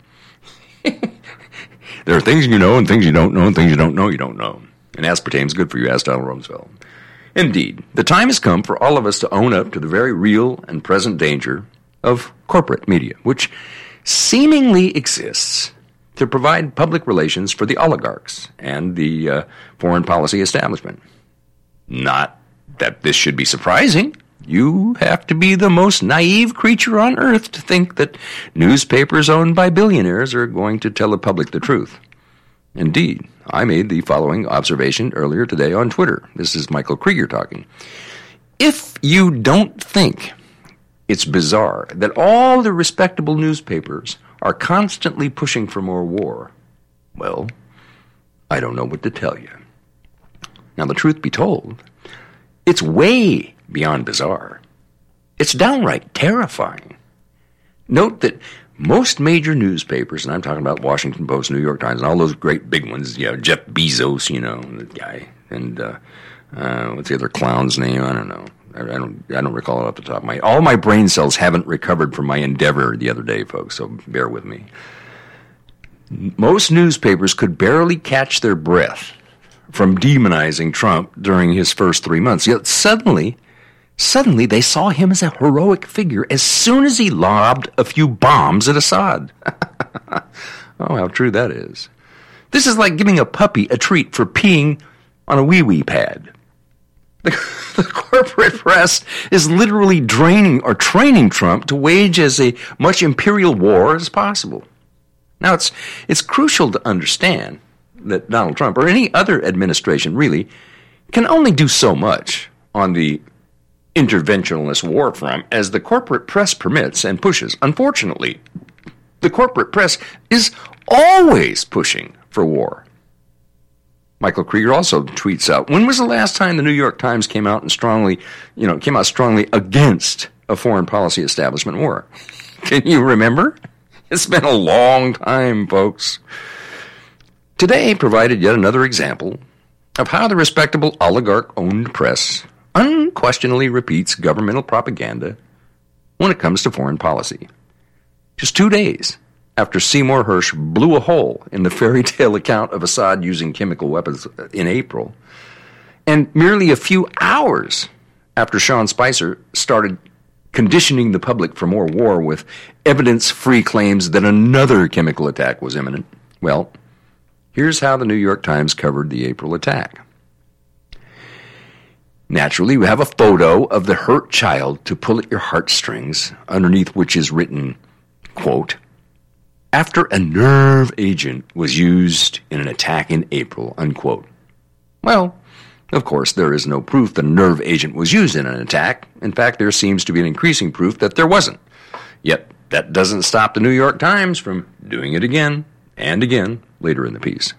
There are things you know and things you don't know and things you don't know. And aspartame's good for you, asked Donald Rumsfeld. Indeed, the time has come for all of us to own up to the very real and present danger of corporate media, which seemingly exists to provide public relations for the oligarchs and the foreign policy establishment. Not that this should be surprising. You have to be the most naive creature on earth to think that newspapers owned by billionaires are going to tell the public the truth. Indeed, I made the following observation earlier today on Twitter. This is Michael Krieger talking. If you don't think it's bizarre that all the respectable newspapers are constantly pushing for more war, well, I don't know what to tell you. Now, the truth be told, it's way beyond bizarre. It's downright terrifying. Note that most major newspapers, and I'm talking about Washington Post, New York Times, and all those great big ones, Jeff Bezos, the guy, and what's the other clown's name? I don't know. I don't recall it off the top of my head. All my brain cells haven't recovered from my endeavor the other day, folks, so bear with me. Most newspapers could barely catch their breath from demonizing Trump during his first 3 months. Yet suddenly they saw him as a heroic figure as soon as he lobbed a few bombs at Assad. Oh, how true that is. This is like giving a puppy a treat for peeing on a wee-wee pad. The corporate press is literally draining or training Trump to wage as a much imperial war as possible. Now, it's crucial to understand that Donald Trump, or any other administration really, can only do so much on the interventionist war front as the corporate press permits and pushes. Unfortunately, the corporate press is always pushing for war. Michael Krieger also tweets out, when was the last time the New York Times came out strongly against a foreign policy establishment war? Can you remember? It's been a long time, folks. Today provided yet another example of how the respectable oligarch-owned press unquestionably repeats governmental propaganda when it comes to foreign policy. Just 2 days after Seymour Hersh blew a hole in the fairy tale account of Assad using chemical weapons in April, and merely a few hours after Sean Spicer started conditioning the public for more war with evidence-free claims that another chemical attack was imminent, well, here's how the New York Times covered the April attack. Naturally, we have a photo of the hurt child to pull at your heartstrings, underneath which is written, quote, after a nerve agent was used in an attack in April, unquote. Well, of course, there is no proof that a nerve agent was used in an attack. In fact, there seems to be an increasing proof that there wasn't. Yet, that doesn't stop the New York Times from doing it again and again later in the piece.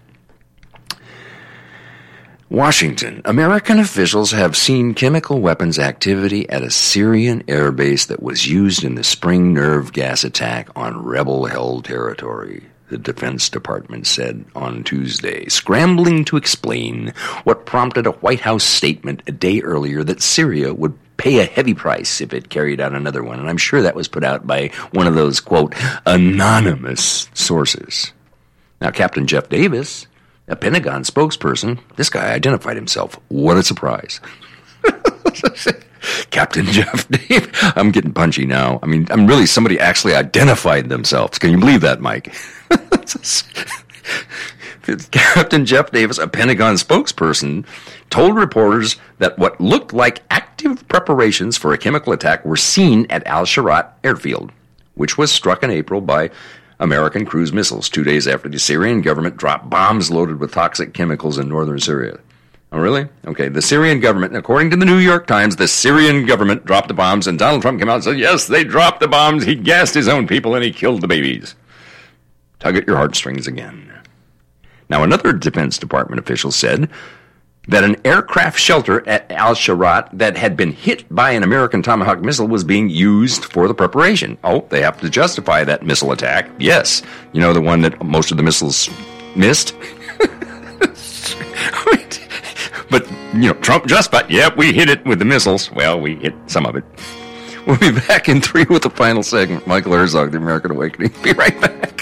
Washington. American officials have seen chemical weapons activity at a Syrian airbase that was used in the spring nerve gas attack on rebel-held territory, the Defense Department said on Tuesday, scrambling to explain what prompted a White House statement a day earlier that Syria would pay a heavy price if it carried out another one. And I'm sure that was put out by one of those, quote, anonymous sources. Now, Captain Jeff Davis, a Pentagon spokesperson, this guy identified himself. What a surprise. Captain Jeff Davis. I'm getting punchy now. I mean, somebody actually identified themselves. Can you believe that, Mike? Captain Jeff Davis, a Pentagon spokesperson, told reporters that what looked like active preparations for a chemical attack were seen at Al-Sharat airfield, which was struck in April by American cruise missiles 2 days after the Syrian government dropped bombs loaded with toxic chemicals in northern Syria. Oh, really? Okay, the Syrian government, according to the New York Times, the Syrian government dropped the bombs, and Donald Trump came out and said, yes, they dropped the bombs, he gassed his own people, and he killed the babies. Tug at your heartstrings again. Now, another Defense Department official said that an aircraft shelter at Al-Sharat that had been hit by an American Tomahawk missile was being used for the preparation. Oh, they have to justify that missile attack. Yes. You know, the one that most of the missiles missed? But, Trump justified, yep, we hit it with the missiles. Well, we hit some of it. We'll be back in 3 with the final segment. Michael Herzog, The American Awakening. Be right back.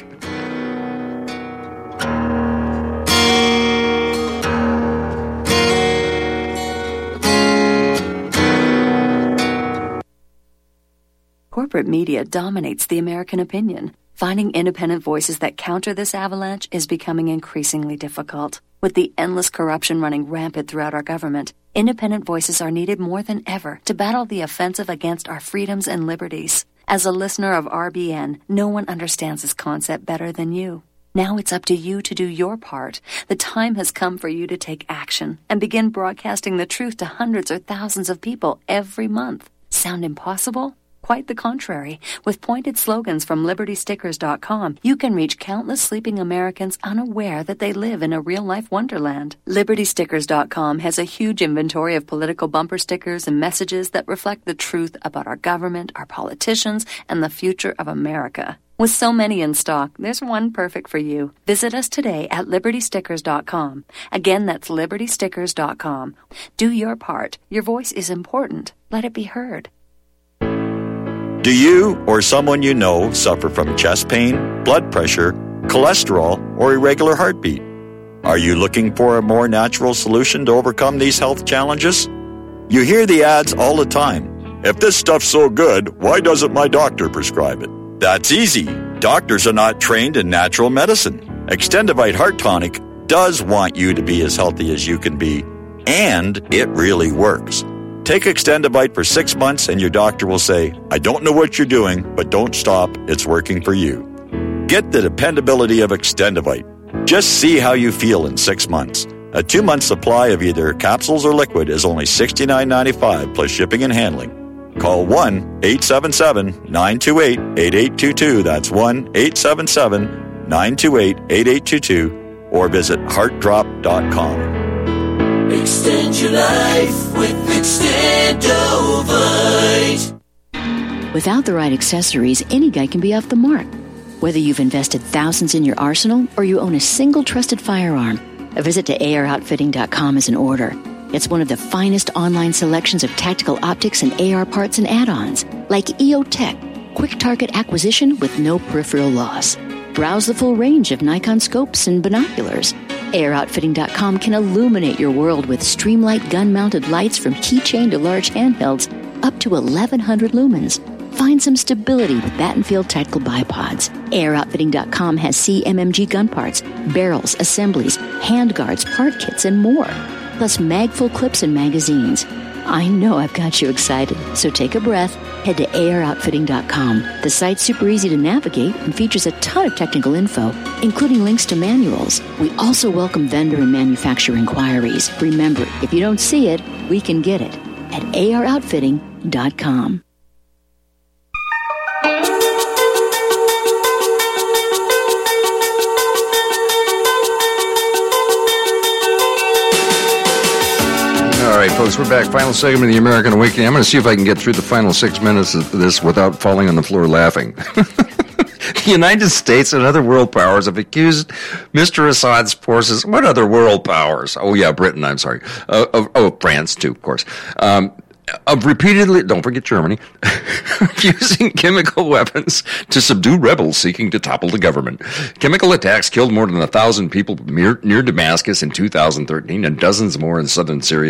Corporate media dominates the American opinion. Finding independent voices that counter this avalanche is becoming increasingly difficult. With the endless corruption running rampant throughout our government, independent voices are needed more than ever to battle the offensive against our freedoms and liberties. As a listener of RBN, no one understands this concept better than you. Now it's up to you to do your part. The time has come for you to take action and begin broadcasting the truth to hundreds or thousands of people every month. Sound impossible? Quite the contrary. With pointed slogans from LibertyStickers.com, you can reach countless sleeping Americans unaware that they live in a real-life wonderland. LibertyStickers.com has a huge inventory of political bumper stickers and messages that reflect the truth about our government, our politicians, and the future of America. With so many in stock, there's one perfect for you. Visit us today at LibertyStickers.com. Again, that's LibertyStickers.com. Do your part. Your voice is important. Let it be heard. Do you or someone you know suffer from chest pain, blood pressure, cholesterol, or irregular heartbeat? Are you looking for a more natural solution to overcome these health challenges? You hear the ads all the time. If this stuff's so good, why doesn't my doctor prescribe it? That's easy. Doctors are not trained in natural medicine. Extendivite Heart Tonic does want you to be as healthy as you can be, and it really works. Take Extendivite for 6 months and your doctor will say, I don't know what you're doing, but don't stop. It's working for you. Get the dependability of Extendivite. Just see how you feel in 6 months. A 2-month supply of either capsules or liquid is only $69.95 plus shipping and handling. Call 1-877-928-8822. That's 1-877-928-8822 or visit heartdrop.com. Extend your life with Extendovite. Without the right accessories, any guy can be off the mark. Whether you've invested thousands in your arsenal or you own a single trusted firearm, a visit to AROutfitting.com is in order. It's one of the finest online selections of tactical optics and AR parts and add-ons, like EOTech, quick target acquisition with no peripheral loss. Browse the full range of Nikon scopes and binoculars. AROutfitting.com can illuminate your world with Streamlight gun-mounted lights from keychain to large handhelds up to 1,100 lumens. Find some stability with Battenfield tactical bipods. AROutfitting.com has CMMG gun parts, barrels, assemblies, handguards, part kits, and more. Plus mag-full clips and magazines. I know I've got you excited, so take a breath. Head to AROutfitting.com. The site's super easy to navigate and features a ton of technical info, including links to manuals. We also welcome vendor and manufacturer inquiries. Remember, if you don't see it, we can get it at AROutfitting.com. All right, folks, we're back. Final segment of the American Awakening. I'm going to see if I can get through the final 6 minutes of this without falling on the floor laughing. The United States and other world powers have accused Mr. Assad's forces. What other world powers? Oh, yeah, Britain, I'm sorry. France, too, of course. of repeatedly, don't forget Germany, using chemical weapons to subdue rebels seeking to topple the government. Chemical attacks killed more than 1,000 people near Damascus in 2013 and dozens more in southern Syria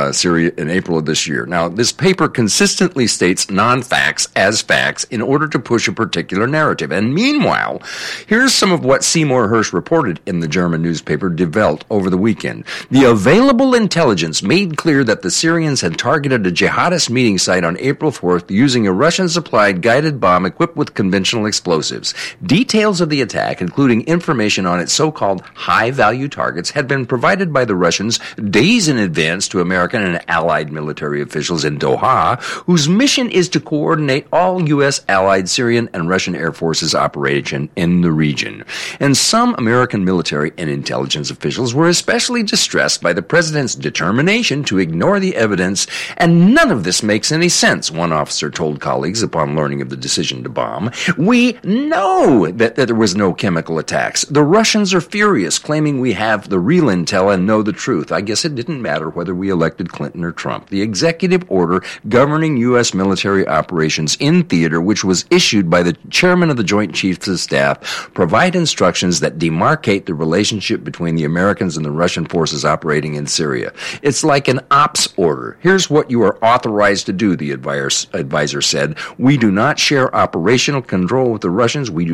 in April of this year. Now, this paper consistently states non-facts as facts in order to push a particular narrative. And meanwhile, here's some of what Seymour Hersh reported in the German newspaper Die Welt over the weekend. The available intelligence made clear that the Syrians had targeted a jihadist meeting site on April 4th using a Russian-supplied guided bomb equipped with conventional explosives. Details of the attack, including information on its so-called high-value targets, had been provided by the Russians days in advance to American and allied military officials in Doha, whose mission is to coordinate all U.S. allied Syrian and Russian air forces operation in the region. And some American military and intelligence officials were especially distressed by the president's determination to ignore the evidence, and none of this makes any sense, one officer told colleagues upon learning of the decision to bomb. We know that there was no chemical attacks. The Russians are furious, claiming we have the real intel and know the truth. I guess it didn't matter whether we elected Clinton or Trump. The executive order governing U.S. military operations in theater, which was issued by the chairman of the Joint Chiefs of Staff, provide instructions that demarcate the relationship between the Americans and the Russian forces operating in Syria. It's like an ops order. Here's what you are authorized to do, the advisor said. We do not share operational control with the Russians. We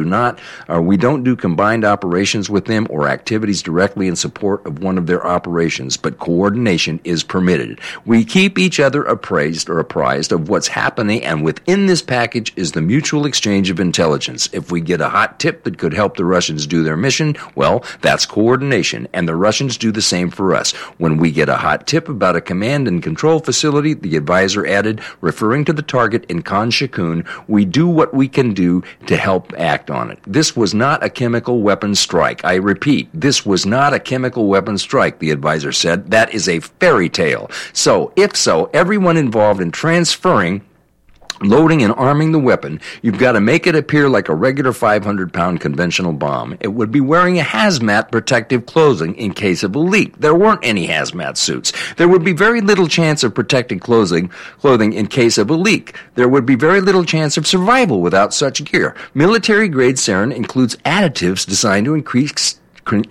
don't do combined operations with them or activities directly in support of one of their operations, but coordination is permitted. We keep each other apprised of what's happening, and within this package is the mutual exchange of intelligence. If we get a hot tip that could help the Russians do their mission, well, that's coordination, and the Russians do the same for us. When we get a hot tip about a command and control facility, the advisor added, referring to the target in Khan Shaykhun, we do what we can do to help act on it. This was not a chemical weapons strike. I repeat, this was not a chemical weapons strike, the advisor said. That is a fairy tale. So, if so, everyone involved in transferring, loading and arming the weapon, you've got to make it appear like a regular 500-pound conventional bomb. It would be wearing a hazmat protective clothing in case of a leak. There weren't any hazmat suits. There would be very little chance of protected clothing in case of a leak. There would be very little chance of survival without such gear. Military-grade sarin includes additives designed to increase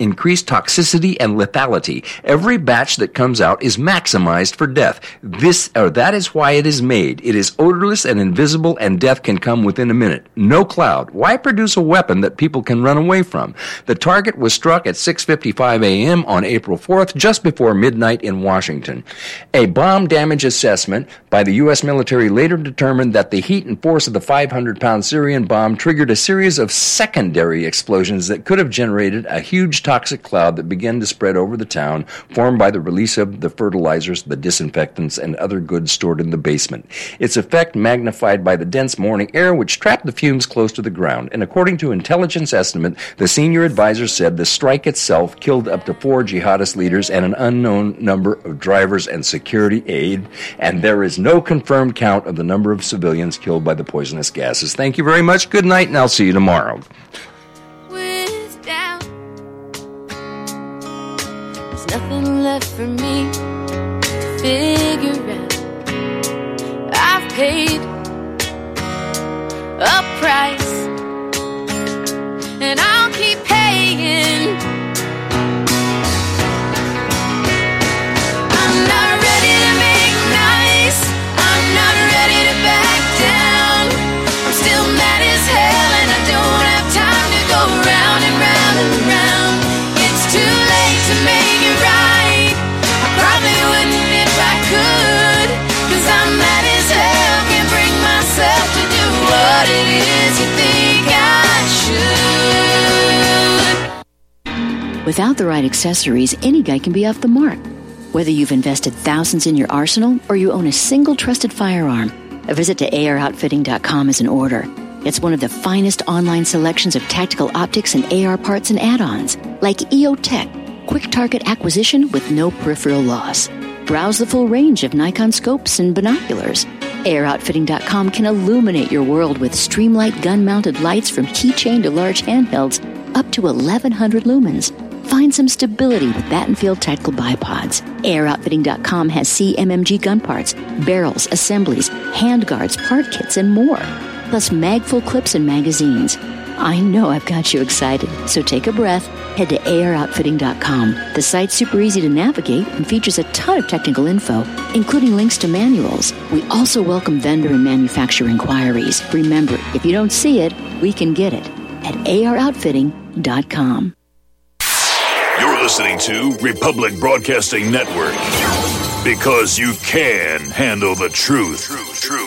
toxicity and lethality. Every batch that comes out is maximized for death. That is why it is made. It is odorless and invisible, and death can come within a minute. No cloud. Why produce a weapon that people can run away from? The target was struck at 6:55 a.m. on April 4th, just before midnight in Washington. A bomb damage assessment by the U.S. military later determined that the heat and force of the 500-pound Syrian bomb triggered a series of secondary explosions that could have generated a huge toxic cloud that began to spread over the town, formed by the release of the fertilizers, the disinfectants, and other goods stored in the basement. Its effect magnified by the dense morning air, which trapped the fumes close to the ground. And according to intelligence estimate, the senior advisor said the strike itself killed up to 4 jihadist leaders and an unknown number of drivers and security aid, and there is no confirmed count of the number of civilians killed by the poisonous gases. Thank you very much. Good night, and I'll see you tomorrow. Nothing left for me to figure out. I've paid a price, and I'll keep paying. I'm not ready to make nice. I'm not ready to back down. I'm still mad as hell, and I don't have time to go round and round and round. It's too late to make it right. I probably wouldn't if I could, 'cause I'm mad as hell, can't bring myself to do what it is you think I should. Without the right accessories, any guy can be off the mark. Whether you've invested thousands in your arsenal or you own a single trusted firearm, a visit to AROutfitting.com is in order. It's one of the finest online selections of tactical optics and AR parts and add-ons, like EOTech, quick target acquisition with no peripheral loss. Browse the full range of Nikon scopes and binoculars. AROutfitting.com can illuminate your world with Streamlight gun-mounted lights from keychain to large handhelds up to 1,100 lumens. Find some stability with Battenfield Tactical Bipods. Airoutfitting.com has CMMG gun parts, barrels, assemblies, handguards, part kits, and more. Plus magful clips and magazines. I know I've got you excited, so take a breath. Head to AROutfitting.com. The site's super easy to navigate and features a ton of technical info, including links to manuals. We also welcome vendor and manufacturer inquiries. Remember, if you don't see it, we can get it at AROutfitting.com. You're listening to Republic Broadcasting Network, because you can handle the truth.